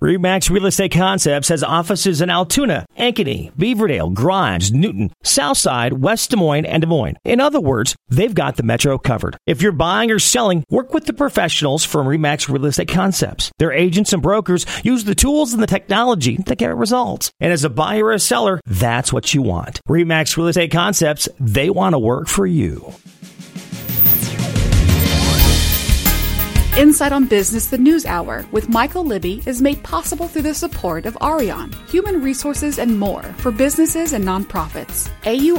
RE/MAX Real Estate Concepts has offices in Altoona, Ankeny, Beaverdale, Grimes, Newton, Southside, West Des Moines, and Des Moines. In other words, they've got the metro covered. If you're buying or selling, work with the professionals from RE/MAX Real Estate Concepts. Their agents and brokers use the tools and the technology to get results. And as a buyer or a seller, that's what you want. RE/MAX Real Estate Concepts, they want to work for you. Insight on Business, the News Hour with Michael Libby is made possible through the support of Arion, Human Resources and More for businesses and nonprofits.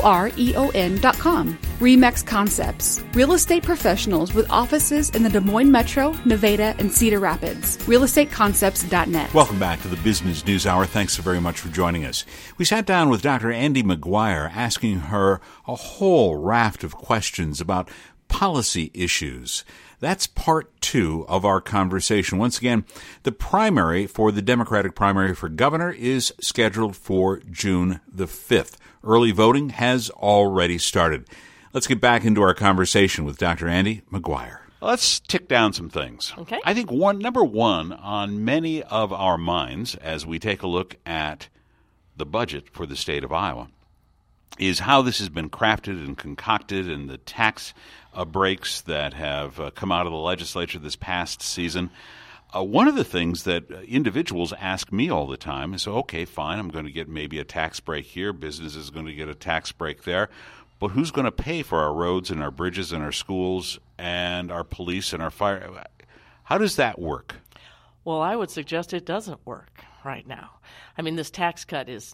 AUREON.com. RE/MAX Concepts, real estate professionals with offices in the Des Moines Metro, Nevada, and Cedar Rapids. RealestateConcepts.net. Welcome back to the Business News Hour. Thanks so very much for joining us. We sat down with Dr. Andi McGuire, asking her a whole raft of questions about policy issues. That's part 2 of our conversation. Once again, the primary for the Democratic primary for governor is scheduled for June the 5th. Early voting has already started. Let's get back into our conversation with Dr. Andi McGuire. Let's tick down some things. Okay. I think number one on many of our minds as we take a look at the budget for the state of Iowa is how this has been crafted and concocted, and the tax breaks that have come out of the legislature this past season. One of the things that individuals ask me all the time is, okay, fine, I'm going to get maybe a tax break here, business is going to get a tax break there, but who's going to pay for our roads and our bridges and our schools and our police and our fire? How does that work? Well, I would suggest it doesn't work right now. I mean, this tax cut is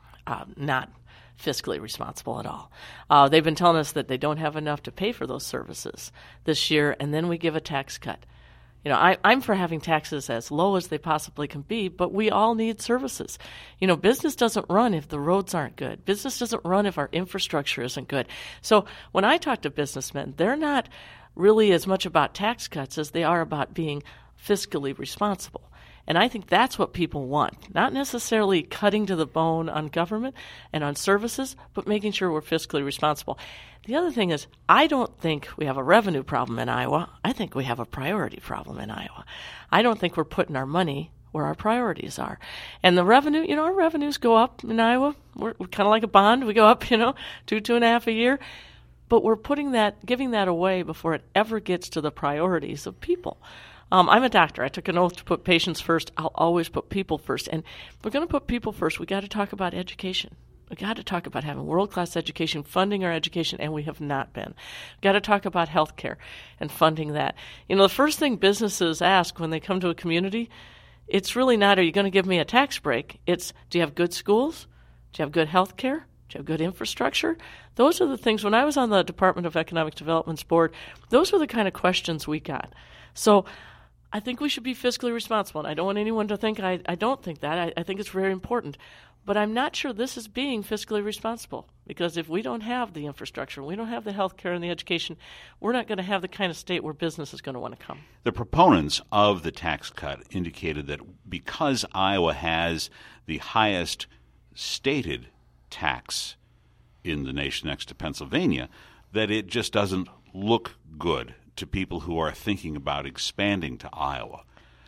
not fiscally responsible at all. They've been telling us that they don't have enough to pay for those services this year, and then we give a tax cut. You know, I'm for having taxes as low as they possibly can be, but we all need services. You know, business doesn't run if the roads aren't good. Business doesn't run if our infrastructure isn't good. So when I talk to businessmen, they're not really as much about tax cuts as they are about being fiscally responsible. And I think that's what people want, not necessarily cutting to the bone on government and on services, but making sure we're fiscally responsible. The other thing is, I don't think we have a revenue problem in Iowa. I think we have a priority problem in Iowa. I don't think we're putting our money where our priorities are. And the revenue, you know, our revenues go up in Iowa. We're kind of like a bond. We go up, 2.5 a year. But we're giving that away before it ever gets to the priorities of people. I'm a doctor. I took an oath to put patients first. I'll always put people first. And if we're going to put people first, we got to talk about education. We got to talk about having world-class education, funding our education, and we have not been. We got to talk about health care and funding that. You know, the first thing businesses ask when they come to a community, it's really not, are you going to give me a tax break? It's, do you have good schools? Do you have good health care? Do you have good infrastructure? Those are the things. When I was on the Department of Economic Development's board, those were the kind of questions we got. So I think we should be fiscally responsible, and I don't want anyone to think I don't think that. I think it's very important. But I'm not sure this is being fiscally responsible, because if we don't have the infrastructure, we don't have the health care and the education, we're not going to have the kind of state where business is going to want to come. The proponents of the tax cut indicated that because Iowa has the highest stated tax in the nation next to Pennsylvania, that it just doesn't look good to people who are thinking about expanding to Iowa.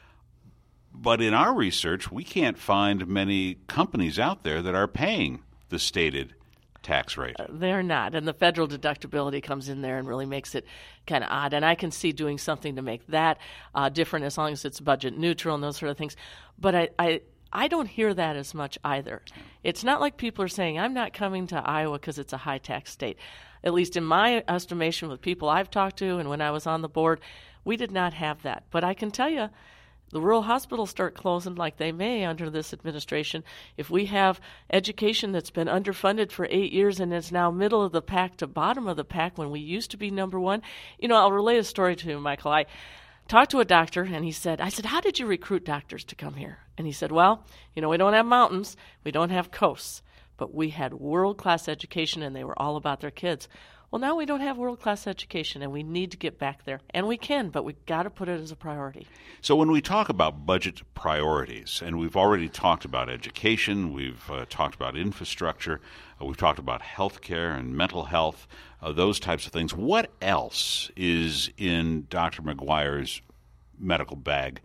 But in our research, we can't find many companies out there that are paying the stated tax rate. They're not, and the federal deductibility comes in there and really makes it kind of odd. And I can see doing something to make that different as long as it's budget neutral and those sort of things. But I don't hear that as much either. It's not like people are saying, I'm not coming to Iowa because it's a high-tax state. At least in my estimation with people I've talked to and when I was on the board, we did not have that. But I can tell you, the rural hospitals start closing like they may under this administration. If we have education that's been underfunded for 8 years and is now middle of the pack to bottom of the pack when we used to be number one, I'll relate a story to you, Michael. I talked to a doctor, and I said, how did you recruit doctors to come here? And he said, well, we don't have mountains, we don't have coasts, but we had world-class education, and they were all about their kids. Well, now we don't have world-class education, and we need to get back there. And we can, but we've got to put it as a priority. So when we talk about budget priorities, and we've already talked about education, we've talked about infrastructure, we've talked about health care and mental health, those types of things, what else is in Dr. McGuire's medical bag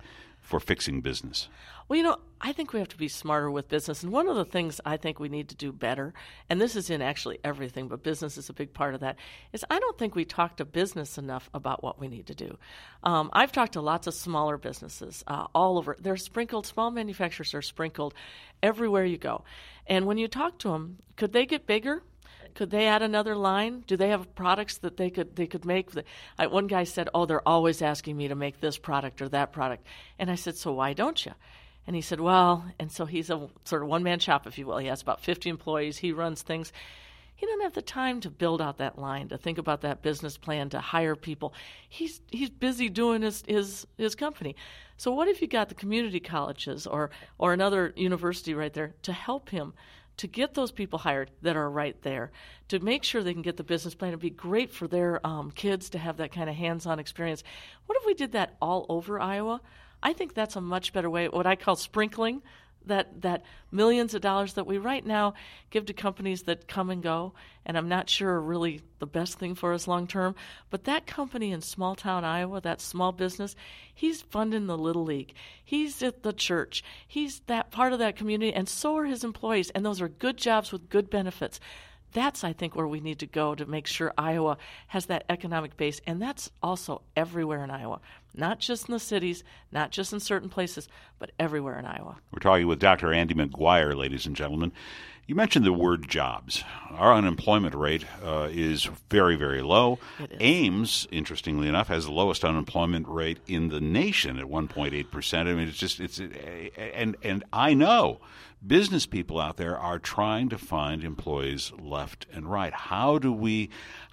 for fixing business? Well, I think we have to be smarter with business. And one of the things I think we need to do better, and this is in actually everything, but business is a big part of that, is I don't think we talk to business enough about what we need to do. I've talked to lots of smaller businesses all over. They're sprinkled, small manufacturers are sprinkled everywhere you go. And when you talk to them, could they get bigger? Could they add another line? Do they have products that they could make? One guy said, they're always asking me to make this product or that product. And I said, so why don't you? And he said, and so he's a sort of one-man shop, if you will. He has about 50 employees. He runs things. He doesn't have the time to build out that line, to think about that business plan, to hire people. He's busy doing his company. So what if you got the community colleges or another university right there to help him to get those people hired that are right there, to make sure they can get the business plan? It'd be great for their kids to have that kind of hands-on experience. What if we did that all over Iowa? I think that's a much better way, what I call sprinkling, that millions of dollars that we right now give to companies that come and go, and I'm not sure are really the best thing for us long term. But that company in small town Iowa, that small business, he's funding the Little League. He's at the church. He's that part of that community, and so are his employees, and those are good jobs with good benefits. That's, I think, where we need to go to make sure Iowa has that economic base, and that's also everywhere in Iowa, not just in the cities, not just in certain places, but everywhere in Iowa. We're talking with Dr. Andy McGuire, ladies and gentlemen. You mentioned the word jobs. Our unemployment rate is very, very low. Ames, interestingly enough, has the lowest unemployment rate in the nation at 1.8%. I mean, and I know business people out there are trying to find employees left and right. How do we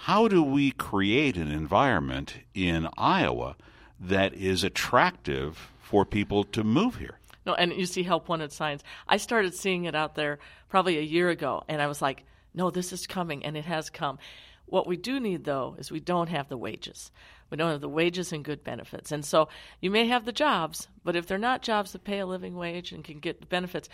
create an environment in Iowa that is attractive for people to move here? No, and you see Help Wanted signs. I started seeing it out there probably a year ago, and I was like, no, this is coming, and it has come. What we do need, though, is we don't have the wages. We don't have the wages and good benefits. And so you may have the jobs, but if they're not jobs that pay a living wage and can get benefits,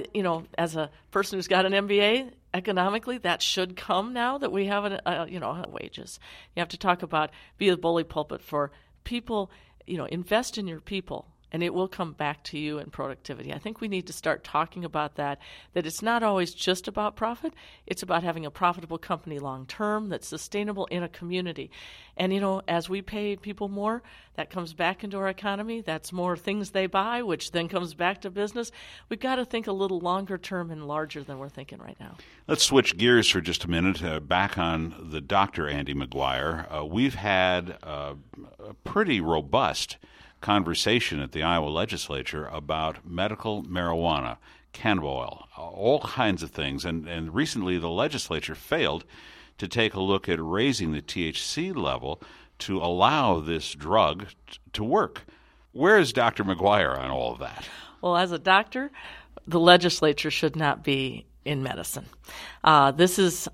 as a person who's got an MBA, economically, that should come now that we have wages. You have to talk about, be a bully pulpit for people, invest in your people, and it will come back to you in productivity. I think we need to start talking about that it's not always just about profit. It's about having a profitable company long term that's sustainable in a community. And, as we pay people more, that comes back into our economy. That's more things they buy, which then comes back to business. We've got to think a little longer term and larger than we're thinking right now. Let's switch gears for just a minute, back on the Dr. Andy McGuire. We've had a pretty robust conversation at the Iowa legislature about medical marijuana, cannabis oil, all kinds of things. And recently the legislature failed to take a look at raising the THC level to allow this drug to work. Where is Dr. McGuire on all of that? Well, as a doctor, the legislature should not be in medicine. This is,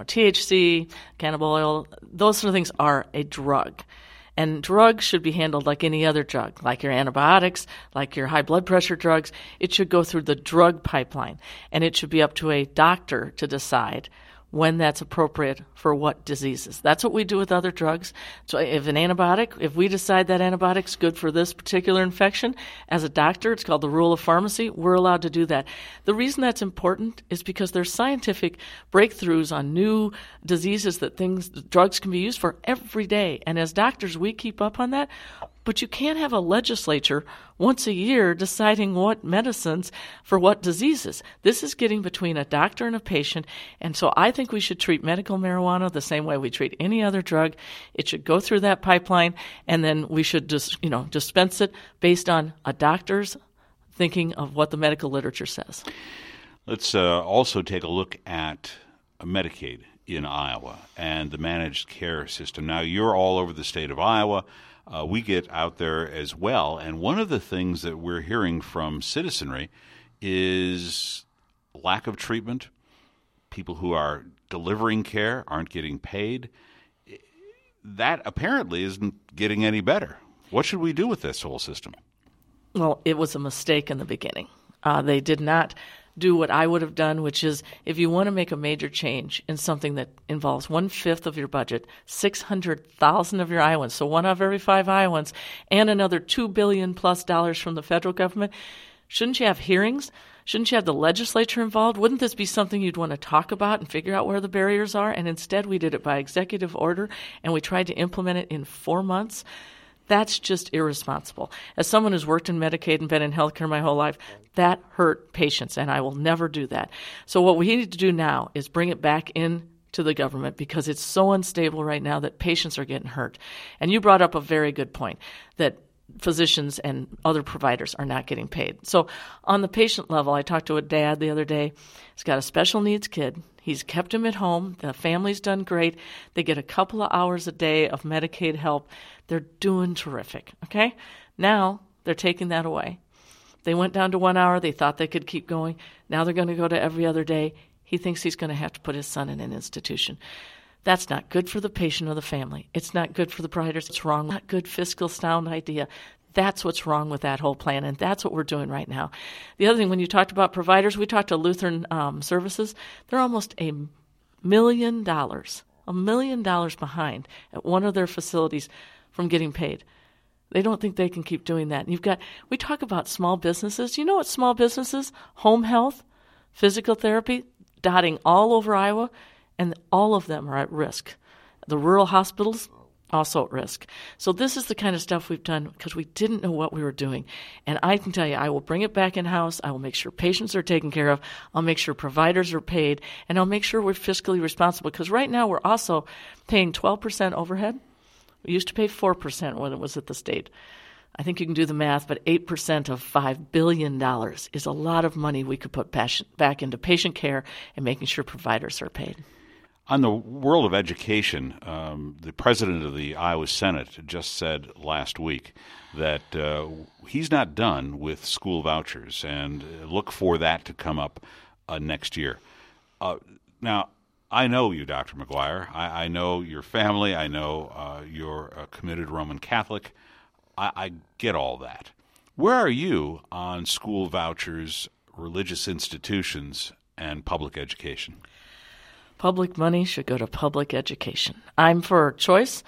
THC, cannabis oil, those sort of things are a drug. And drugs should be handled like any other drug, like your antibiotics, like your high blood pressure drugs. It should go through the drug pipeline, and it should be up to a doctor to decide when that's appropriate for what diseases. That's what we do with other drugs. So if we decide that antibiotic's good for this particular infection, as a doctor, it's called the rule of pharmacy, we're allowed to do that. The reason that's important is because there's scientific breakthroughs on new diseases drugs can be used for every day. And as doctors, we keep up on that. But you can't have a legislature once a year deciding what medicines for what diseases. This is getting between a doctor and a patient, and so I think we should treat medical marijuana the same way we treat any other drug. It should go through that pipeline, and then we should dispense it based on a doctor's thinking of what the medical literature says. Let's also take a look at Medicaid in Iowa and the managed care system. Now, you're all over the state of Iowa. We get out there as well, and one of the things that we're hearing from citizenry is lack of treatment. People who are delivering care aren't getting paid. That apparently isn't getting any better. What should we do with this whole system? Well, it was a mistake in the beginning. They did not do what I would have done, which is if you want to make a major change in something that involves 1/5 of your budget, 600,000 of your Iowans, so 1 out of every 5 Iowans, and another $2 billion plus from the federal government, shouldn't you have hearings? Shouldn't you have the legislature involved? Wouldn't this be something you'd want to talk about and figure out where the barriers are? And instead we did it by executive order, and we tried to implement it in 4 months. That's just irresponsible. As someone who's worked in Medicaid and been in healthcare my whole life, that hurt patients, and I will never do that. So what we need to do now is bring it back in to the government, because it's so unstable right now that patients are getting hurt. And you brought up a very good point, that physicians and other providers are not getting paid. So on the patient level, I talked to a dad the other day. He's got a special needs kid. He's kept him at home. The family's done great. They get a couple of hours a day of Medicaid help. They're doing terrific, okay? Now they're taking that away. They went down to 1 hour. They thought they could keep going. Now they're going to go to every other day. He thinks he's going to have to put his son in an institution. That's not good for the patient or the family. It's not good for the providers. It's wrong. Not good fiscal sound idea. That's what's wrong with that whole plan, and that's what we're doing right now. The other thing, when you talked about providers, we talked to Lutheran Services. They're almost $1 million behind at one of their facilities from getting paid. They don't think they can keep doing that. And we talk about small businesses. You know what small businesses? Home health, physical therapy, dotting all over Iowa, and all of them are at risk. The rural hospitals, also at risk. So this is the kind of stuff we've done because we didn't know what we were doing. And I can tell you, I will bring it back in-house. I will make sure patients are taken care of. I'll make sure providers are paid. And I'll make sure we're fiscally responsible, because right now we're also paying 12% overhead. We used to pay 4% when it was at the state. I think you can do the math, but 8% of $5 billion is a lot of money we could put back into patient care and making sure providers are paid. On the world of education, the president of the Iowa Senate just said last week that he's not done with school vouchers, and look for that to come up next year. Now, I know you, Dr. McGuire. I know your family. I know you're a committed Roman Catholic. I get all that. Where are you on school vouchers, religious institutions, and public education? Public money should go to public education. I'm for choice.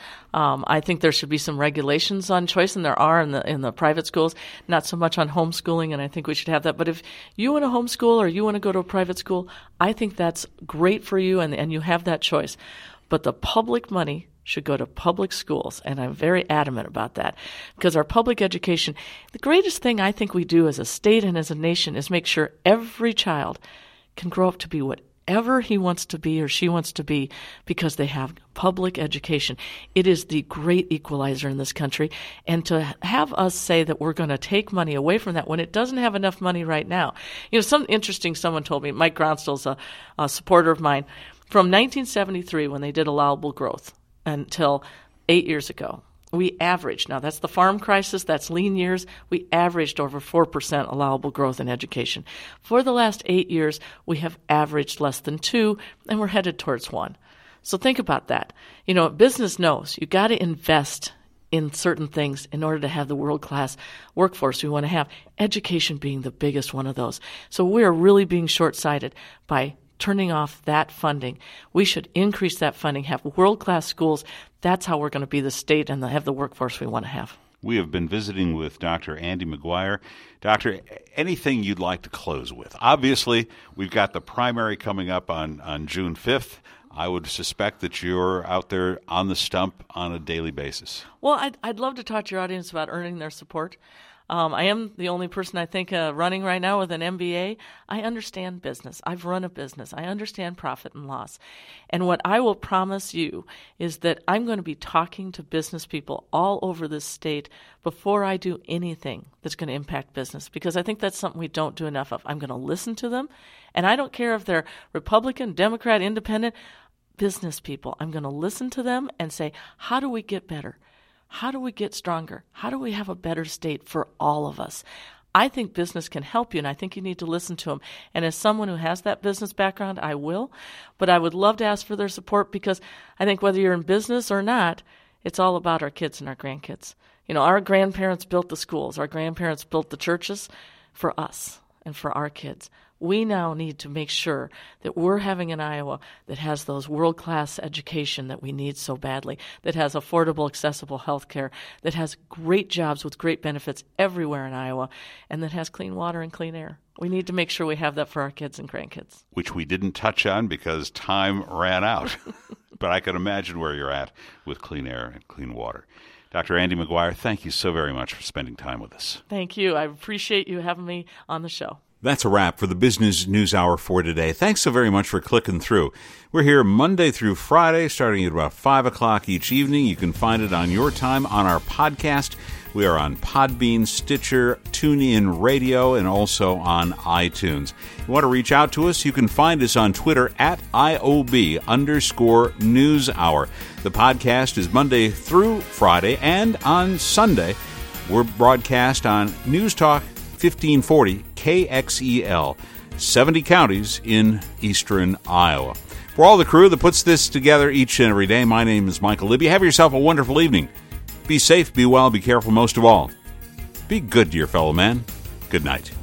I think there should be some regulations on choice, and there are in the private schools, not so much on homeschooling, and I think we should have that. But if you want to homeschool or you want to go to a private school, I think that's great for you, and you have that choice. But the public money should go to public schools, and I'm very adamant about that, because our public education, the greatest thing I think we do as a state and as a nation is make sure every child can grow up to be whatever he wants to be or she wants to be, because they have public education. It is the great equalizer in this country. And to have us say that we're going to take money away from that when it doesn't have enough money right now. Someone told me, Mike Gronstall's a supporter of mine, from 1973 when they did allowable growth until 8 years ago, we averaged, now that's the farm crisis, that's lean years, we averaged over 4% allowable growth in education. For the last 8 years, we have averaged less than 2%, and we're headed towards 1%. So think about that. Business knows you got to invest in certain things in order to have the world-class workforce we want to have, education being the biggest one of those. So we're really being short-sighted by turning off that funding. We should increase that funding, have world-class schools. That's how we're going to be the state and have the workforce we want to have. We have been visiting with Dr. Andy McGuire. Doctor, anything you'd like to close with? Obviously, we've got the primary coming up on June 5th. I would suspect that you're out there on the stump on a daily basis. Well, I'd love to talk to your audience about earning their support. I am the only person, I think, running right now with an MBA. I understand business. I've run a business. I understand profit and loss. And what I will promise you is that I'm going to be talking to business people all over this state before I do anything that's going to impact business, because I think that's something we don't do enough of. I'm going to listen to them, and I don't care if they're Republican, Democrat, Independent, business people. I'm going to listen to them and say, how do we get better? How do we get stronger? How do we have a better state for all of us? I think business can help you, and I think you need to listen to them. And as someone who has that business background, I will. But I would love to ask for their support, because I think whether you're in business or not, it's all about our kids and our grandkids. Our grandparents built the schools. Our grandparents built the churches for us. and for our kids. We now need to make sure that we're having an Iowa that has those world-class education that we need so badly, that has affordable, accessible health care, that has great jobs with great benefits everywhere in Iowa, and that has clean water and clean air. We need to make sure we have that for our kids and grandkids. Which we didn't touch on because time ran out. But I can imagine where you're at with clean air and clean water. Dr. Andi McGuire, thank you so very much for spending time with us. Thank you. I appreciate you having me on the show. That's a wrap for the Business News Hour for today. Thanks so very much for clicking through. We're here Monday through Friday, starting at about 5 o'clock each evening. You can find it on your time on our podcast. We are on Podbean, Stitcher, TuneIn Radio, and also on iTunes. If you want to reach out to us, you can find us on Twitter at IOB_NewsHour. The podcast is Monday through Friday, and on Sunday, we're broadcast on News Talk 1540 KXEL, 70 counties in eastern Iowa. For all the crew that puts this together each and every day, my name is Michael Libby. Have yourself a wonderful evening. Be safe, be well, be careful most of all. Be good to your fellow man. Good night.